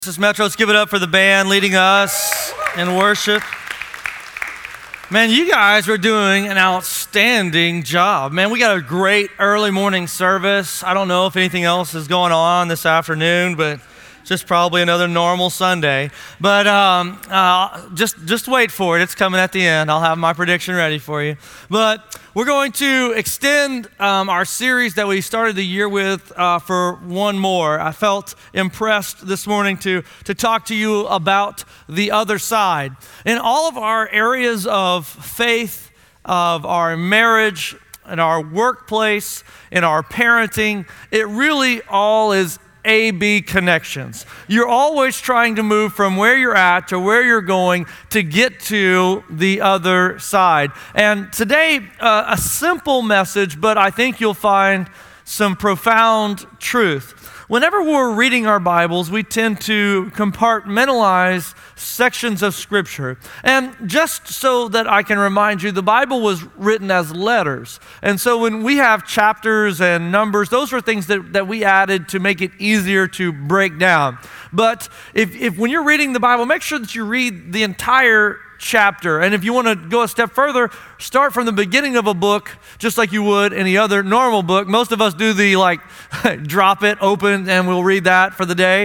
This is Metro. Let's give it up for the band leading us in worship. Man, you guys are doing an outstanding job. Man, we got a great early morning service. I don't know if anything else is going on this afternoon, but just probably another normal Sunday. But just wait for it. It's coming at the end. I'll have my prediction ready for you. But we're going to extend our series that we started the year with for one more. I felt impressed this morning to talk to you about the other side. In all of our areas of faith, of our marriage, in our workplace, in our parenting, it really all is A-B connections. You're always trying to move from where you're at to where you're going to get to the other side. And today, a simple message, but I think you'll find some profound truth. Whenever we're reading our Bibles, we tend to compartmentalize sections of Scripture. And just so that I can remind you, the Bible was written as letters. And so when we have chapters and numbers, those are things that we added to make it easier to break down. But if when you're reading the Bible, make sure that you read the entire chapter. And if you want to go a step further, start from the beginning of a book, just like you would any other normal book. Most of us do the drop it, open, and we'll read that for the day.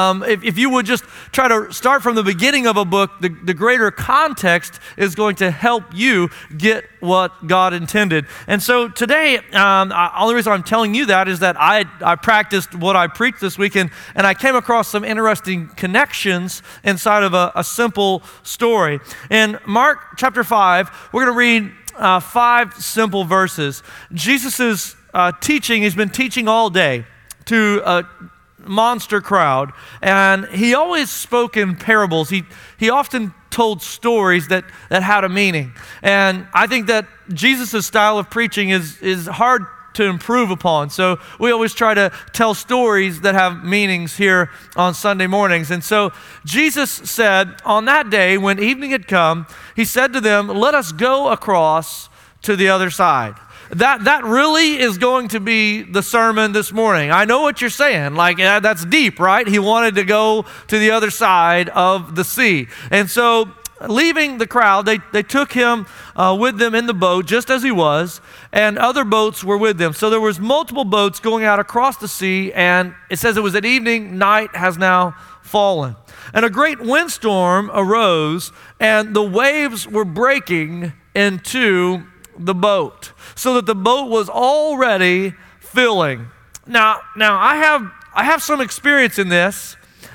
If you would just try to start from the beginning of a book, the greater context is going to help you get what God intended. And so today, the only reason I'm telling you that is that I practiced what I preached this weekend, and I came across some interesting connections inside of a simple story. In Mark chapter 5, we're going to read 5 simple verses. Jesus' teaching, he's been teaching all day to a monster crowd, and he always spoke in parables. He often told stories that had a meaning. And I think that Jesus' style of preaching is hard to improve upon. So we always try to tell stories that have meanings here on Sunday mornings. And so Jesus said, on that day when evening had come, he said to them, "Let us go across to the other side." That really is going to be the sermon this morning. I know what you're saying. That's deep, right? He wanted to go to the other side of the sea. And so leaving the crowd, they took him with them in the boat, just as he was, and other boats were with them. So there was multiple boats going out across the sea, and it says it was at evening, night has now fallen. And a great windstorm arose, and the waves were breaking into the boat, so that the boat was already filling. Now I have some experience in this,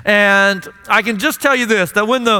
and I can just tell you this, that when the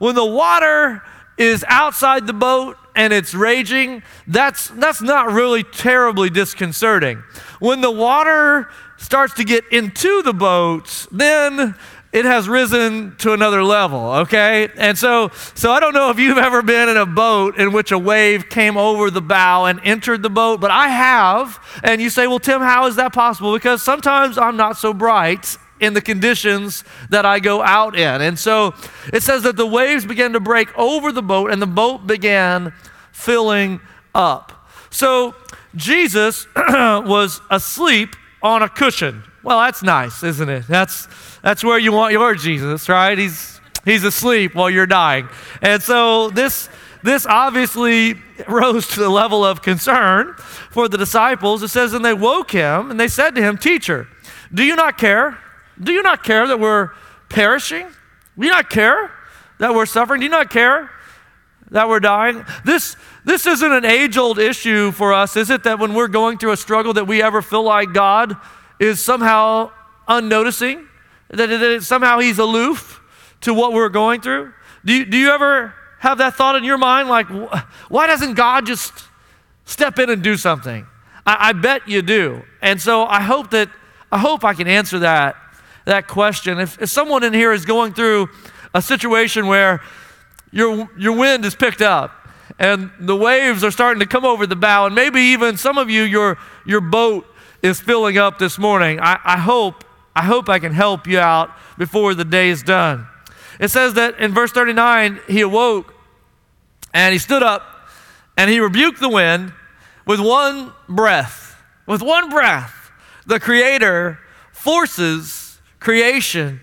water is outside the boat and it's raging, that's not really terribly disconcerting. When the water starts to get into the boat, then it has risen to another level, okay? And so I don't know if you've ever been in a boat in which a wave came over the bow and entered the boat, but I have. And you say, well, Tim, how is that possible? Because sometimes I'm not so bright in the conditions that I go out in. And so it says that the waves began to break over the boat, and the boat began filling up. So Jesus was asleep on a cushion. Well, that's nice, isn't it? That's where you want your Jesus, right? He's asleep while you're dying. And so this obviously rose to the level of concern for the disciples. It says, and they woke him, and they said to him, "Teacher, do you not care? Do you not care that we're perishing? Do you not care that we're suffering? Do you not care that we're dying?" This isn't an age-old issue for us, is it, that when we're going through a struggle that we ever feel like God is somehow unnoticing, that somehow he's aloof to what we're going through? Do you ever have that thought in your mind, like, why doesn't God just step in and do something? I bet you do. And so I hope I can answer that question. If someone in here is going through a situation where your wind is picked up and the waves are starting to come over the bow, and maybe even some of you, your boat is filling up this morning, I hope I can help you out before the day is done. It says that in verse 39, he awoke and he stood up and he rebuked the wind with one breath. With one breath, the Creator forces creation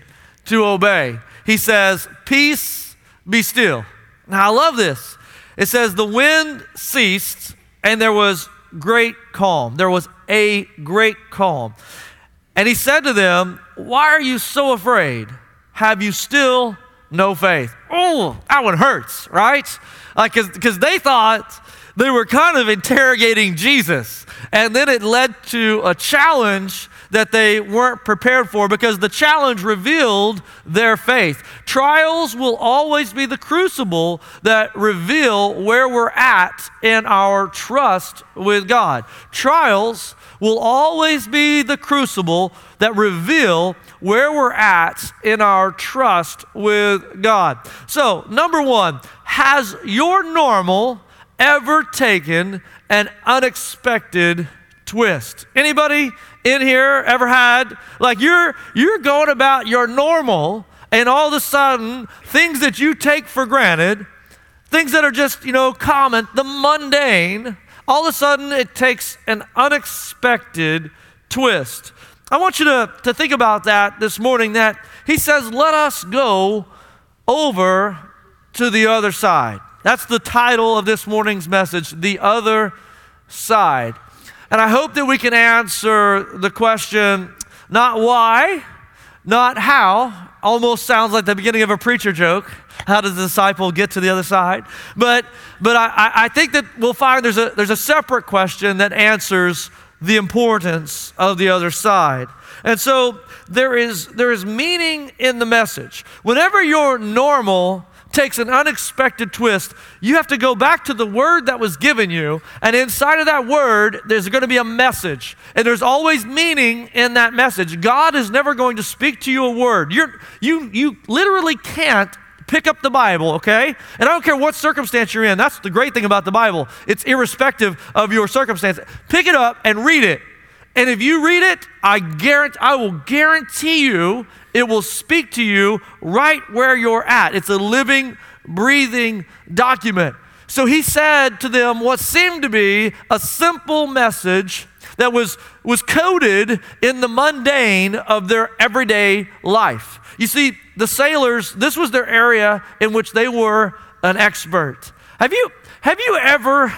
to obey. He says, peace, be still. Now, I love this. It says, the wind ceased, and there was great calm. There was a great calm. And he said to them, why are you so afraid? Have you still no faith? Oh, that one hurts, right? Because they thought they were kind of interrogating Jesus. And then it led to a challenge that they weren't prepared for, because the challenge revealed their faith. Trials will always be the crucible that reveal where we're at in our trust with God. Trials will always be the crucible that reveal where we're at in our trust with God. So, number one, has your normal ever taken an unexpected twist? Anybody in here ever had, like you're going about your normal, and all of a sudden things that you take for granted, things that are just, common, the mundane, all of a sudden it takes an unexpected twist. I want you to think about that this morning, that he says, let us go over to the other side. That's the title of this morning's message, The Other Side. And I hope that we can answer the question, not why, not how. Almost sounds like the beginning of a preacher joke. How does the disciple get to the other side? But I think that we'll find there's a separate question that answers the importance of the other side. And so there is meaning in the message. Whenever your normal takes an unexpected twist, you have to go back to the word that was given you, and inside of that word, there's going to be a message, and there's always meaning in that message. God is never going to speak to you a word. You literally can't pick up the Bible, okay? And I don't care what circumstance you're in. That's the great thing about the Bible. It's irrespective of your circumstance. Pick it up and read it. And if you read it, I will guarantee you it will speak to you right where you're at. It's a living, breathing document. So he said to them what seemed to be a simple message that was coded in the mundane of their everyday life. You see, the sailors, this was their area in which they were an expert. Have you ever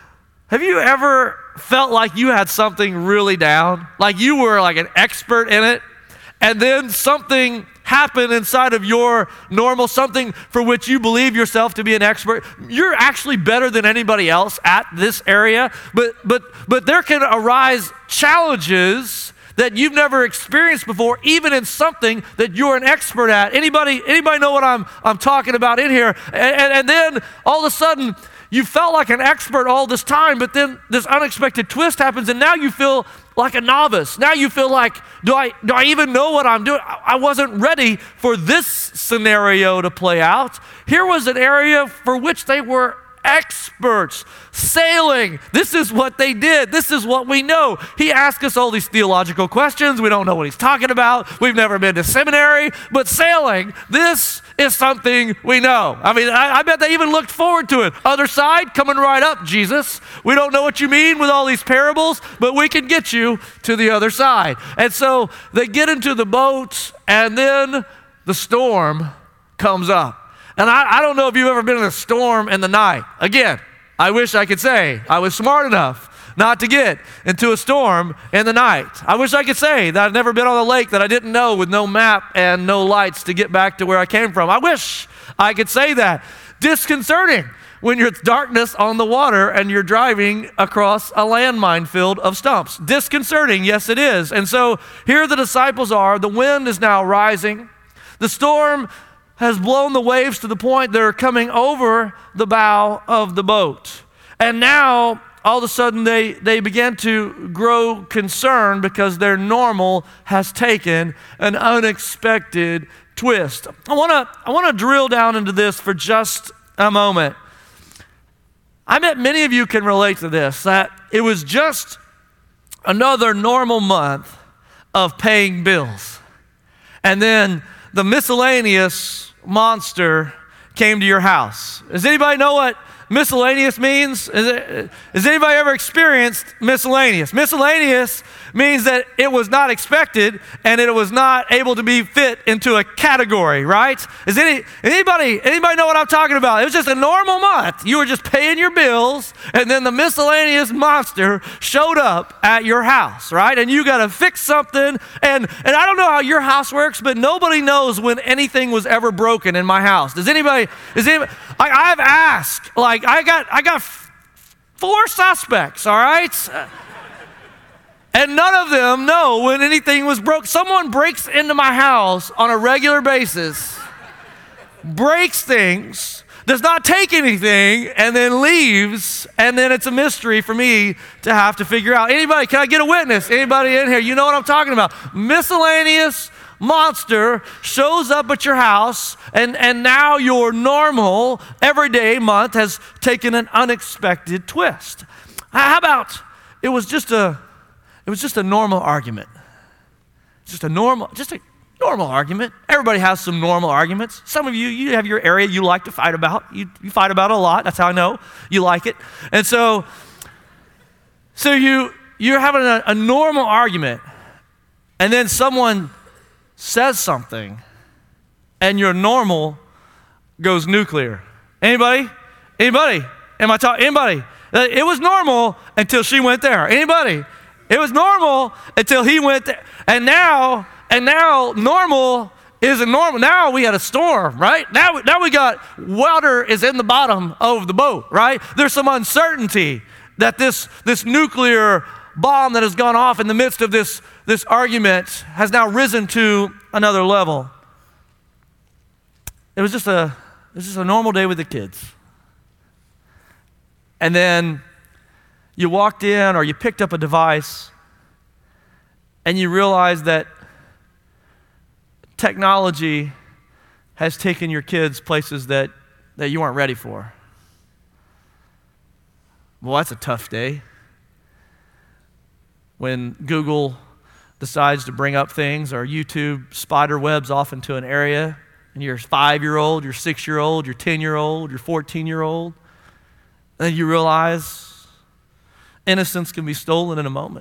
felt like you had something really down? Like you were like an expert in it, and then something happened inside of your normal, something for which you believe yourself to be an expert. You're actually better than anybody else at this area, but there can arise challenges that you've never experienced before, even in something that you're an expert at. Anybody know what I'm talking about in here? And then all of a sudden, you felt like an expert all this time, but then this unexpected twist happens, and now you feel like a novice. Now you feel like, do I even know what I'm doing? I wasn't ready for this scenario to play out. Here was an area for which they were experts. Sailing. This is what they did. This is what we know. He asked us all these theological questions. We don't know what he's talking about. We've never been to seminary, but sailing, this is something we know. I mean, I bet they even looked forward to it. Other side, coming right up, Jesus. We don't know what you mean with all these parables, but we can get you to the other side. And so they get into the boat, and then the storm comes up. And I don't know if you've ever been in a storm in the night. Again, I wish I could say I was smart enough not to get into a storm in the night. I wish I could say that I've never been on a lake that I didn't know with no map and no lights to get back to where I came from. I wish I could say that. Disconcerting when it's darkness on the water and you're driving across a landmine field of stumps. Disconcerting, yes it is. And so here the disciples are. The wind is now rising. The storm has blown the waves to the point they're coming over the bow of the boat. And now, all of a sudden, they begin to grow concerned because their normal has taken an unexpected twist. I want to drill down into this for just a moment. I bet many of you can relate to this, that it was just another normal month of paying bills. And then the miscellaneous monster came to your house. Does anybody know what miscellaneous means? Has anybody ever experienced miscellaneous? Miscellaneous means that it was not expected and it was not able to be fit into a category, right? Anybody know what I'm talking about? It was just a normal month. You were just paying your bills, and then the miscellaneous monster showed up at your house, right? And you got to fix something. And I don't know how your house works, but nobody knows when anything was ever broken in my house. Does anybody? I've asked. Like I got 4 suspects. All right. And none of them know when anything was broke. Someone breaks into my house on a regular basis, breaks things, does not take anything, and then leaves, and then it's a mystery for me to have to figure out. Anybody, can I get a witness? Anybody in here? You know what I'm talking about. Miscellaneous monster shows up at your house, and now your normal, everyday month has taken an unexpected twist. How about it was just a normal argument. Just a normal argument. Everybody has some normal arguments. Some of you have your area you like to fight about. You fight about it a lot. That's how I know you like it. And so you're having a normal argument, and then someone says something, and your normal goes nuclear. Anybody? Am I talking? Anybody? It was normal until she went there. Anybody? It was normal until he went there. And now normal isn't normal. Now we had a storm, right? Now we got water is in the bottom of the boat, right? There's some uncertainty that this nuclear bomb that has gone off in the midst of this argument has now risen to another level. It was just a normal day with the kids. And then you walked in or you picked up a device and you realized that technology has taken your kids places that you weren't ready for. Well, that's a tough day. When Google decides to bring up things or YouTube spider webs off into an area and you're 5-year-old, you're 6-year-old, you're 10-year-old, you're 14-year-old, and you realize innocence can be stolen in a moment.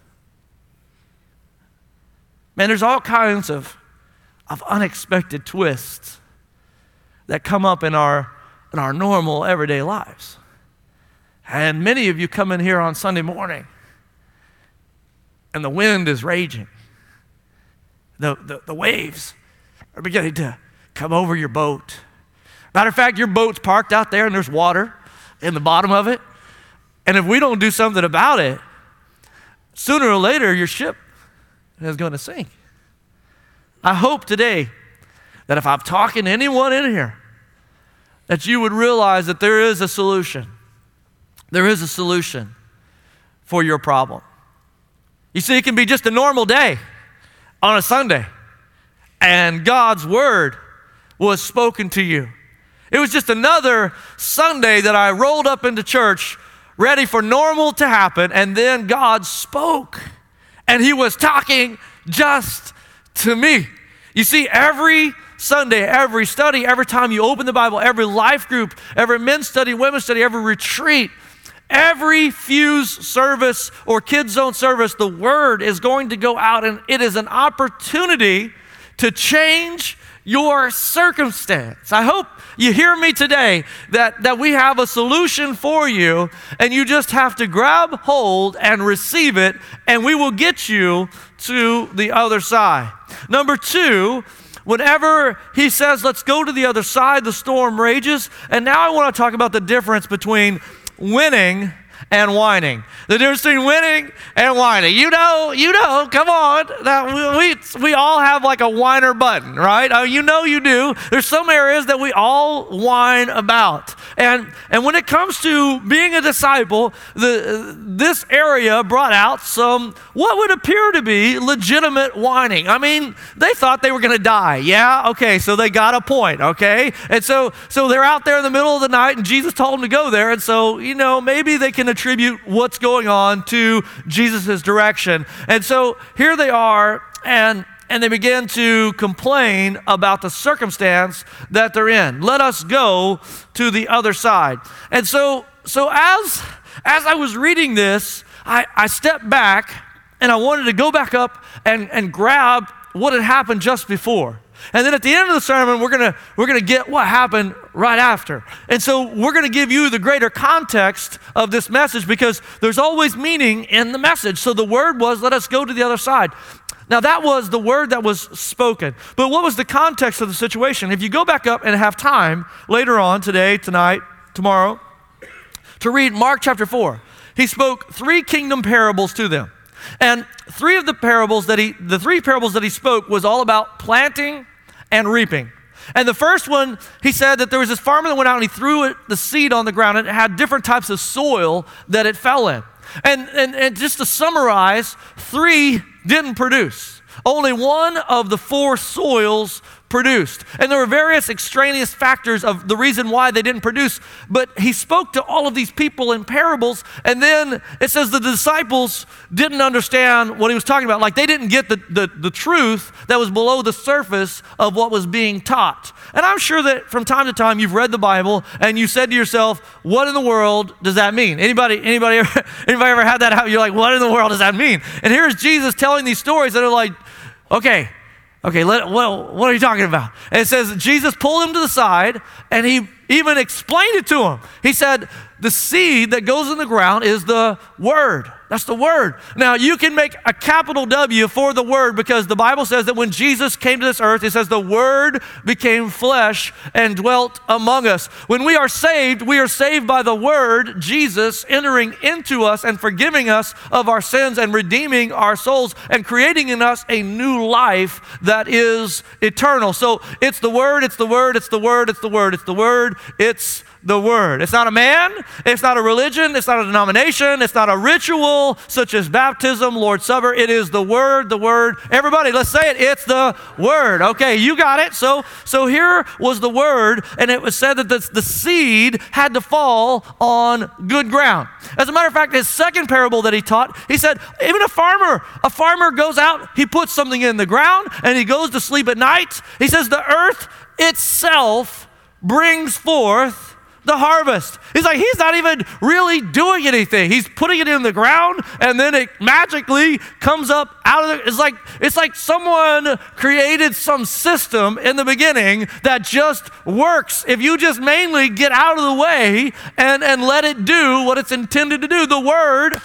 Man, there's all kinds of unexpected twists that come up in our normal everyday lives. And many of you come in here on Sunday morning and the wind is raging. The waves are beginning to come over your boat. Matter of fact, your boat's parked out there and there's water in the bottom of it. And if we don't do something about it, sooner or later your ship is going to sink. I hope today that if I'm talking to anyone in here, that you would realize that there is a solution. There is a solution for your problem. You see, it can be just a normal day on a Sunday, and God's word was spoken to you. It was just another Sunday that I rolled up into church ready for normal to happen, and then God spoke, and he was talking just to me. You see, every Sunday, every study, every time you open the Bible, every life group, every men's study, women's study, every retreat, every Fuse service or Kids Zone service, the word is going to go out, and it is an opportunity to change your circumstance. I hope you hear me today that we have a solution for you, and you just have to grab hold and receive it, and we will get you to the other side. Number 2, whenever he says, let's go to the other side, the storm rages. And now I want to talk about the difference between winning and whining. The difference between winning and whining. You know, come on. That we all have like a whiner button, right? You know you do. There's some areas that we all whine about. And when it comes to being a disciple, this area brought out some, what would appear to be legitimate whining. I mean, they thought they were going to die. Yeah? Okay, so they got a point, okay? And so they're out there in the middle of the night, and Jesus told them to go there. And so, maybe they can attribute what's going on to Jesus' direction. And so here they are, and they begin to complain about the circumstance that they're in. Let us go to the other side. And so as I was reading this, I stepped back and I wanted to go back up and grab what had happened just before. And then at the end of the sermon, we're gonna get what happened right after. And so we're gonna give you the greater context of this message, because there's always meaning in the message. So the word was, let us go to the other side. Now that was the word that was spoken. But what was the context of the situation? If you go back up and have time later on, today, tonight, tomorrow, to read Mark chapter 4, he spoke 3 kingdom parables to them. And the three parables that he spoke was all about planting and reaping. And the first one, he said that there was this farmer that went out and he threw the seed on the ground, and it had different types of soil that it fell in. And just to summarize, 3 didn't produce. Only one of the 4 soils produced. And there were various extraneous factors of the reason why they didn't produce. But he spoke to all of these people in parables, and then it says the disciples didn't understand what he was talking about. Like they didn't get the truth that was below the surface of what was being taught. And I'm sure that from time to time you've read the Bible and you said to yourself, what in the world does that mean? Anybody ever had that happen? You're like, what in the world does that mean? And here's Jesus telling these stories that are like, okay, what are you talking about? And it says Jesus pulled him to the side and he even explained it to him. He said, the seed that goes in the ground is the word. That's the word. Now, you can make a capital W for the word, because the Bible says that when Jesus came to this earth, it says the word became flesh and dwelt among us. When we are saved by the word, Jesus, entering into us and forgiving us of our sins and redeeming our souls and creating in us a new life that is eternal. So it's the word, it's the word, it's the word, it's the word, it's the word, it's the word. It's not a man, it's not a religion, it's not a denomination, it's not a ritual such as baptism, Lord's Supper. It is the word, the word. Everybody, let's say it. It's the word. Okay, you got it. So here was the word, and it was said that the seed had to fall on good ground. As a matter of fact, his second parable that he taught, he said, even a farmer goes out, he puts something in the ground, and he goes to sleep at night. He says the earth itself brings forth the harvest. He's like, he's not even really doing anything. He's putting it in the ground, and then it magically comes up out of it. It's like someone created some system in the beginning that just works. If you just mainly get out of the way and let it do what it's intended to do. The word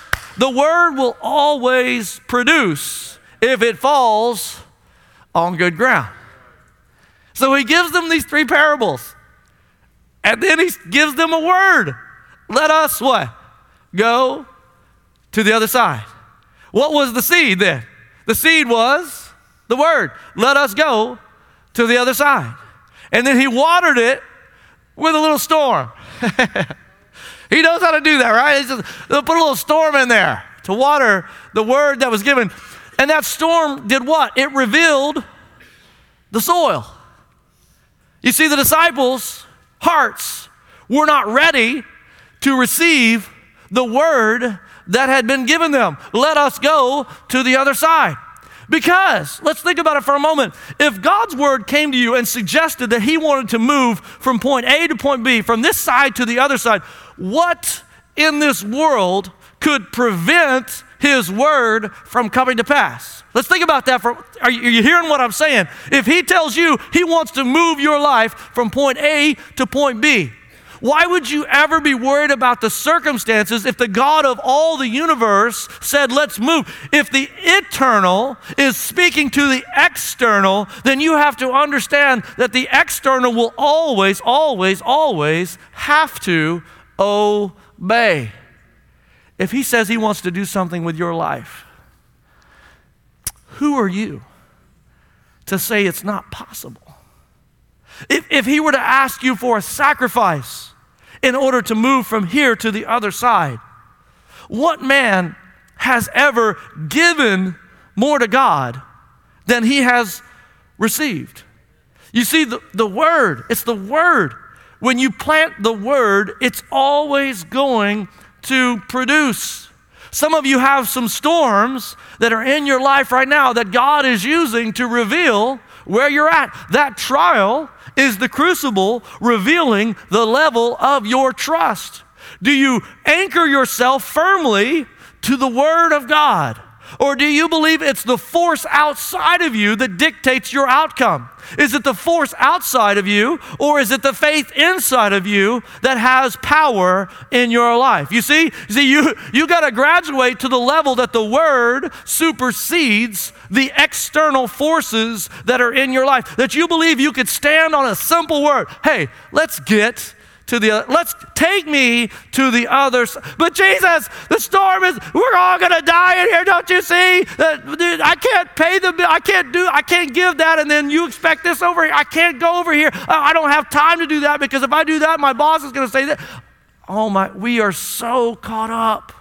will always produce if it falls on good ground. So he gives them these 3 parables. And then he gives them a word. Let us what? Go to the other side. What was the seed then? The seed was the word. Let us go to the other side. And then he watered it with a little storm. He knows how to do that, right? He just put a little storm in there to water the word that was given. And that storm did what? It revealed the soil. You see, the disciples' hearts were not ready to receive the word that had been given them. Let us go to the other side. Because, let's think about it for a moment. If God's word came to you and suggested that he wanted to move from point A to point B, from this side to the other side, what in this world could prevent his word from coming to pass? Let's think about that. Are you hearing what I'm saying? If he tells you he wants to move your life from point A to point B, why would you ever be worried about the circumstances if the God of all the universe said, let's move? If the eternal is speaking to the external, then you have to understand that the external will always, always, always have to obey. If he says he wants to do something with your life, who are you to say it's not possible? If he were to ask you for a sacrifice in order to move from here to the other side, what man has ever given more to God than he has received? You see, the word, it's the word. When you plant the word, it's always going to produce. Some of you have some storms that are in your life right now that God is using to reveal where you're at. That trial is the crucible revealing the level of your trust. Do you anchor yourself firmly to the Word of God? Or do you believe it's the force outside of you that dictates your outcome? Is it the force outside of you, or is it the faith inside of you that has power in your life? You got to graduate to the level that the Word supersedes the external forces that are in your life. That you believe you could stand on a simple word. Hey, let's take me to the other side. But Jesus, the storm is, we're all going to die in here, don't you see? I can't pay the bill, I can't give that, and then you expect this over here. I can't go over here. I don't have time to do that, because if I do that, my boss is going to say that. Oh my, we are so caught up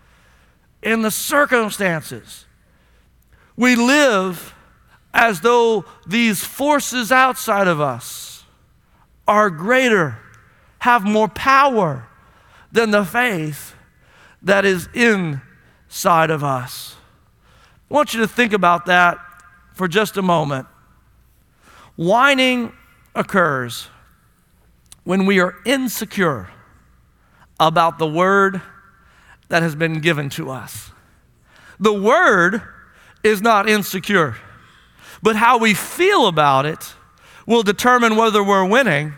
in the circumstances. We live as though these forces outside of us are greater, have more power than the faith that is inside of us. I want you to think about that for just a moment. Whining occurs when we are insecure about the Word that has been given to us. The Word is not insecure, but how we feel about it will determine whether we're winning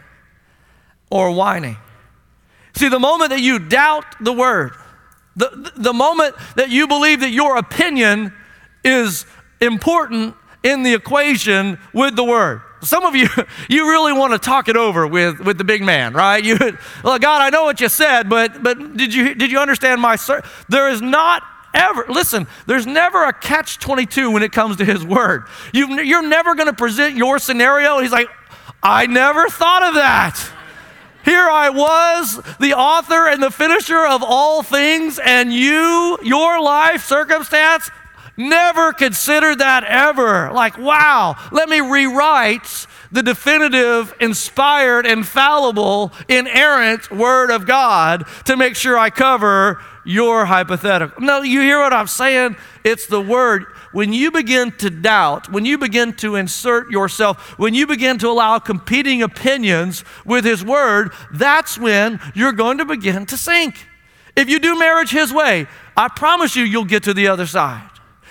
or whining. See, the moment that you doubt the Word, the moment that you believe that your opinion is important in the equation with the Word. Some of you, you really want to talk it over with the big man, right? Well, God, I know what you said, but did you understand my there is not ever, listen, there's never a catch-22 when it comes to His Word. You're never going to present your scenario, and He's like, I never thought of that. Here I was, the author and the finisher of all things, and your life circumstance, never considered that ever. Like, wow, let me rewrite the definitive, inspired, infallible, inerrant Word of God to make sure I cover your hypothetical. No, you hear what I'm saying? It's the Word. When you begin to doubt, when you begin to insert yourself, when you begin to allow competing opinions with His Word, that's when you're going to begin to sink. If you do marriage His way, I promise you'll get to the other side.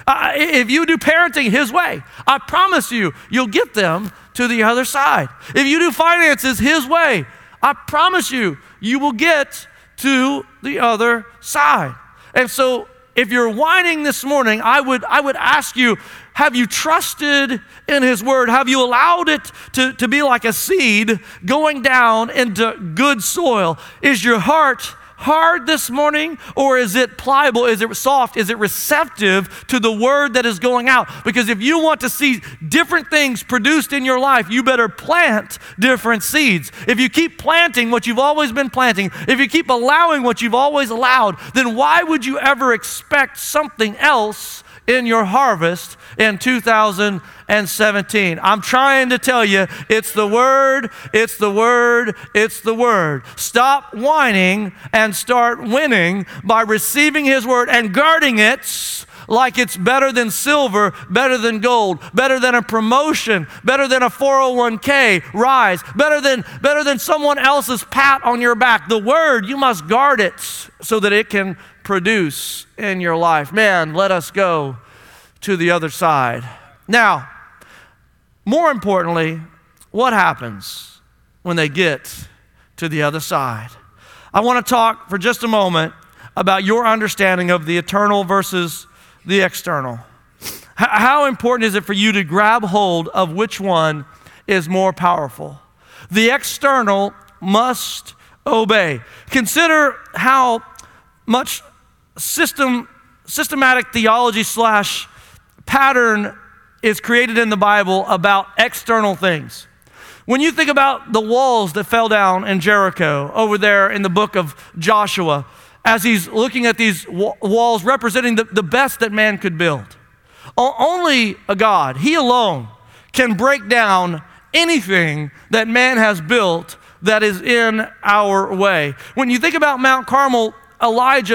If you do parenting His way, I promise you'll get them to the other side. If you do finances His way, I promise you will get to the other side. And so if you're whining this morning, I would ask you, have you trusted in His Word? Have you allowed it to be like a seed going down into good soil? Is your heart hard this morning, or is it pliable? Is it soft? Is it receptive to the Word that is going out? Because if you want to see different things produced in your life, you better plant different seeds. If you keep planting what you've always been planting, if you keep allowing what you've always allowed, then why would you ever expect something else in your harvest in 2017? I'm trying to tell you, it's the Word, it's the Word, it's the Word. Stop whining and start winning by receiving His Word and guarding it like it's better than silver, better than gold, better than a promotion, better than a 401k rise, better than someone else's pat on your back. The Word, you must guard it so that it can produce in your life. Man, let us go to the other side. Now, more importantly, what happens when they get to the other side? I want to talk for just a moment about your understanding of the eternal versus the external. How important is it for you to grab hold of which one is more powerful? The external must obey. Consider how much systematic theology / pattern is created in the Bible about external things. When you think about the walls that fell down in Jericho over there in the book of Joshua, as he's looking at these walls representing the best that man could build, only a God, He alone, can break down anything that man has built that is in our way. When you think about Mount Carmel, Elijah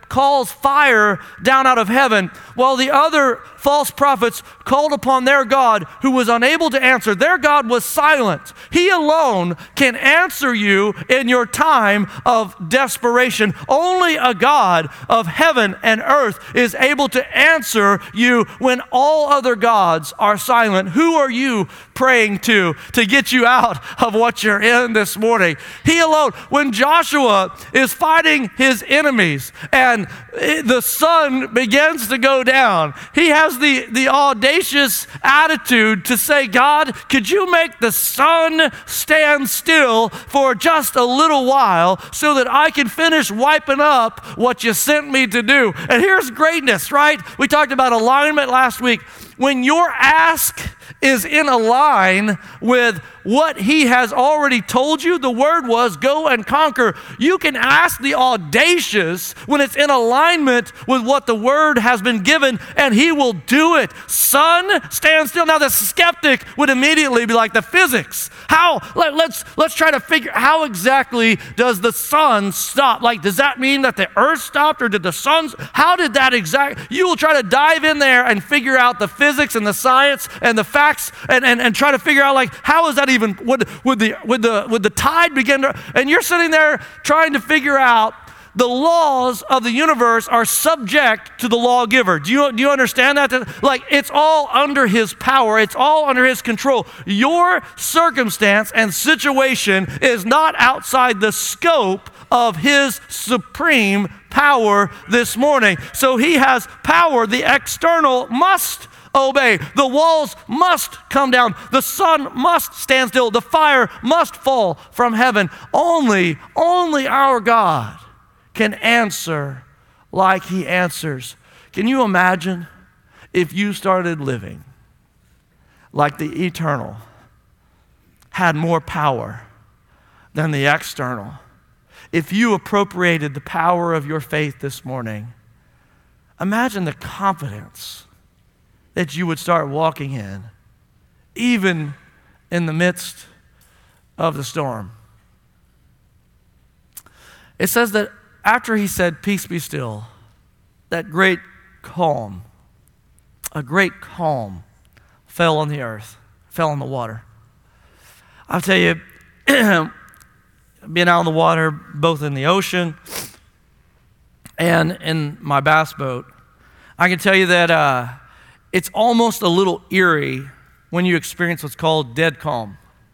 calls fire down out of heaven, while the other false prophets called upon their God who was unable to answer. Their God was silent. He alone can answer you in your time of desperation. Only a God of heaven and earth is able to answer you when all other gods are silent. Who are you praying to get you out of what you're in this morning? He alone. When Joshua is fighting his enemies and the sun begins to go down, he has the audacious attitude to say, God, could you make the sun stand still for just a little while so that I can finish wiping up what you sent me to do? And here's greatness, right? We talked about alignment last week. When your ask is in a line with what he has already told you, the word was go and conquer. You can ask the audacious when it's in alignment with what the word has been given, and he will do it. Sun, stand still. Now the skeptic would immediately be like, the physics. How? Let's try to figure, how exactly does the sun stop? Like, does that mean that the earth stopped, or did the sun? How did that you will try to dive in there and figure out the physics and the science and the facts and try to figure out, like, how is that even, would the tide begin to, and you're sitting there trying to figure out the laws of the universe are subject to the lawgiver. Do you understand that? Like, it's all under his power. It's all under his control. Your circumstance and situation is not outside the scope of his supreme power this morning. So he has power. The external must obey. The walls must come down. The sun must stand still. The fire must fall from heaven. Only our God can answer like he answers. Can you imagine if you started living like the eternal had more power than the external? If you appropriated the power of your faith this morning, imagine the confidence that you would start walking in, even in the midst of the storm. It says that after he said, peace be still, that great calm, a great calm fell on the earth, fell on the water. I'll tell you, being out on the water, both in the ocean and in my bass boat, I can tell you that it's almost a little eerie when you experience what's called dead calm.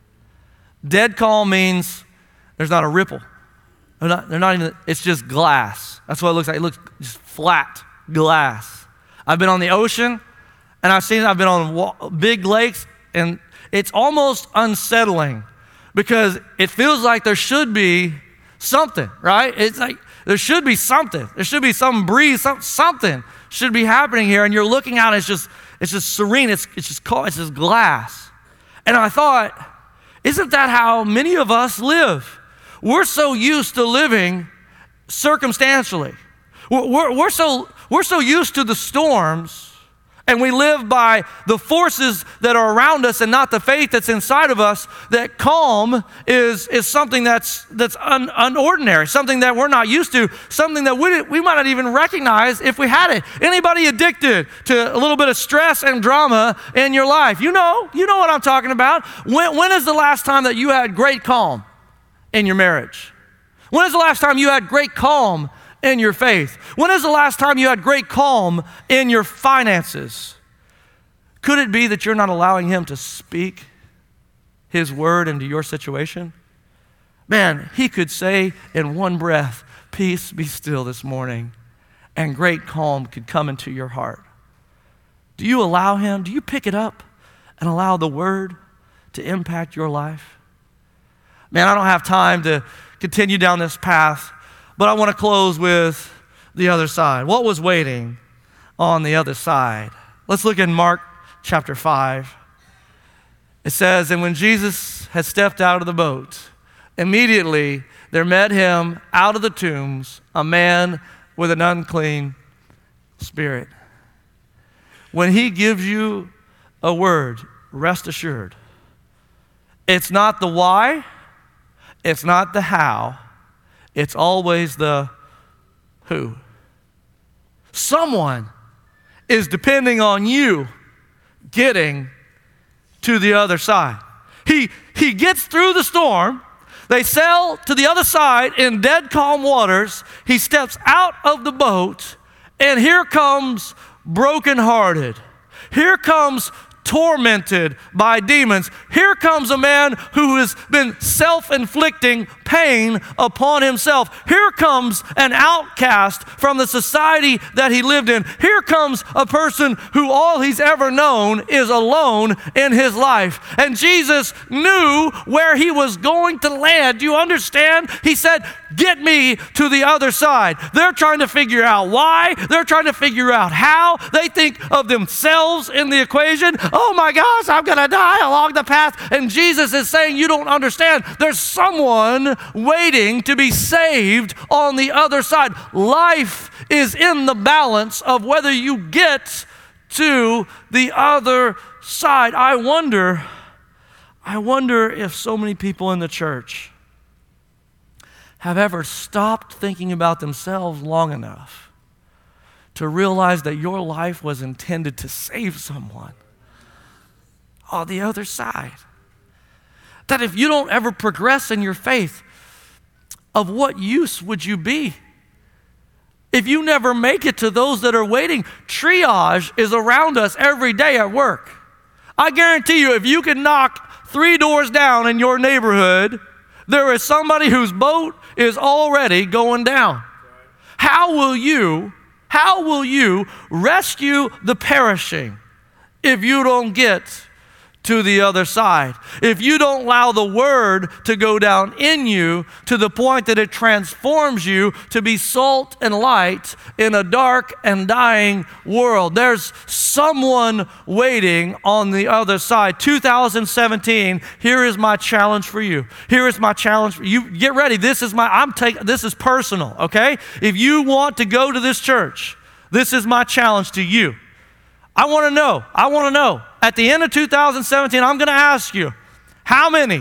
Dead calm means there's not a ripple. They're not even, it's just glass. That's what it looks like. It looks just flat glass. I've been on the ocean, and I've been on big lakes, and it's almost unsettling because it feels like there should be something, right? It's like there should be something. There should be some breeze, something should be happening here, and you're looking out, and it's just serene. It's just glass. And I thought, isn't that how many of us live? We're so used to living circumstantially. We're so used to the storms, and we live by the forces that are around us and not the faith that's inside of us, that calm is something that's unordinary, something that we're not used to, something that we might not even recognize if we had it. Anybody addicted to a little bit of stress and drama in your life? You know what I'm talking about. When is the last time that you had great calm in your marriage? When is the last time you had great calm in your faith? When is the last time you had great calm in your finances? Could it be that you're not allowing him to speak his word into your situation? Man, he could say in one breath, peace be still this morning, and great calm could come into your heart. Do you allow him? Do you pick it up and allow the word to impact your life? Man, I don't have time to continue down this path, but I want to close with the other side. What was waiting on the other side? Let's look in Mark chapter 5. It says, and when Jesus had stepped out of the boat, immediately there met him out of the tombs a man with an unclean spirit. When he gives you a word, rest assured, it's not the why, it's not the how, it's always the who. Someone is depending on you getting to the other side. He gets through the storm. They sail to the other side in dead calm waters. He steps out of the boat, and here comes brokenhearted. Here comes tormented by demons. Here comes a man who has been self-inflicting pain upon himself. Here comes an outcast from the society that he lived in. Here comes a person who all he's ever known is alone in his life. And Jesus knew where he was going to land. Do you understand? He said, get me to the other side. They're trying to figure out why. They're trying to figure out how. They think of themselves in the equation. Oh my gosh, I'm going to die along the path. And Jesus is saying, you don't understand. There's someone waiting to be saved on the other side. Life is in the balance of whether you get to the other side. I wonder if so many people in the church have ever stopped thinking about themselves long enough to realize that your life was intended to save someone on the other side. That if you don't ever progress in your faith, of what use would you be? If you never make it to those that are waiting, triage is around us every day at work. I guarantee you, if you can knock 3 doors down in your neighborhood, there is somebody whose boat is already going down. How will you rescue the perishing if you don't get to the other side? If you don't allow the word to go down in you to the point that it transforms you to be salt and light in a dark and dying world. There's someone waiting on the other side. 2017, here is my challenge for you. Here is my challenge for you. Get ready. This is personal, okay? If you want to go to this church, this is my challenge to you. I want to know. At the end of 2017, I'm going to ask you, how many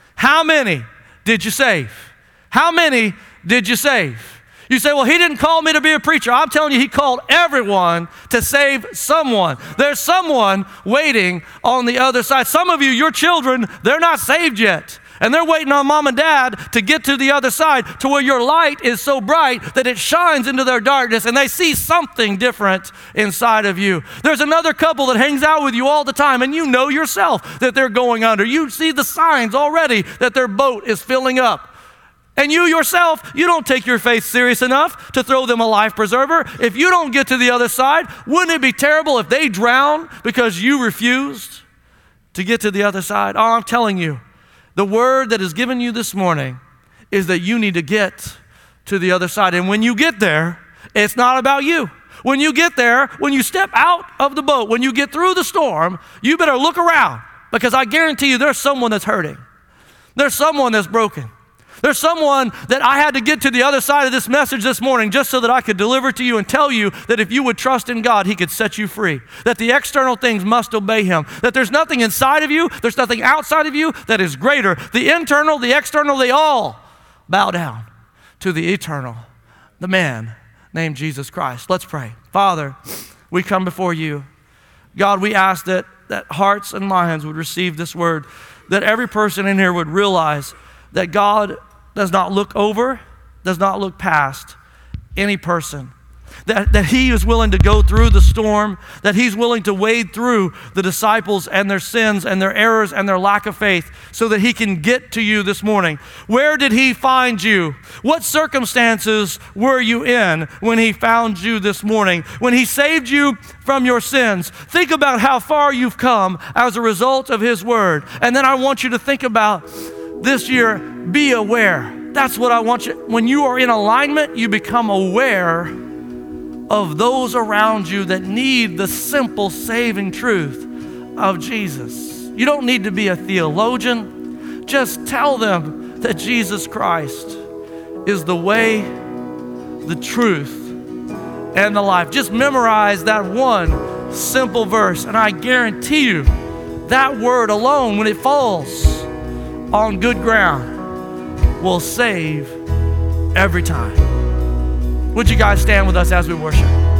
did you save? How many did you save? You say, well, he didn't call me to be a preacher. I'm telling you, he called everyone to save someone. There's someone waiting on the other side. Some of you, your children, they're not saved yet. And they're waiting on mom and dad to get to the other side to where your light is so bright that it shines into their darkness and they see something different inside of you. There's another couple that hangs out with you all the time and you know yourself that they're going under. You see the signs already that their boat is filling up. And you yourself, you don't take your faith serious enough to throw them a life preserver. If you don't get to the other side, wouldn't it be terrible if they drown because you refused to get to the other side? Oh, I'm telling you. The word that is given you this morning is that you need to get to the other side. And when you get there, it's not about you. When you get there, when you step out of the boat, when you get through the storm, you better look around because I guarantee you there's someone that's hurting. There's someone that's broken. There's someone that I had to get to the other side of this message this morning just so that I could deliver to you and tell you that if you would trust in God, he could set you free. That the external things must obey him. That there's nothing inside of you, there's nothing outside of you that is greater. The internal, the external, they all bow down to the eternal, the man named Jesus Christ. Let's pray. Father, we come before you. God, we ask that hearts and minds would receive this word, that every person in here would realize that God does not look over, does not look past any person. That he is willing to go through the storm, that he's willing to wade through the disciples and their sins and their errors and their lack of faith so that he can get to you this morning. Where did he find you? What circumstances were you in when he found you this morning? When he saved you from your sins? Think about how far you've come as a result of his word. And then I want you to think about this year, be aware. That's what I want you. When you are in alignment, you become aware of those around you that need the simple saving truth of Jesus. You don't need to be a theologian. Just tell them that Jesus Christ is the way, the truth, and the life. Just memorize that one simple verse, and I guarantee you that word alone, when it falls on good ground, will save every time. Would you guys stand with us as we worship?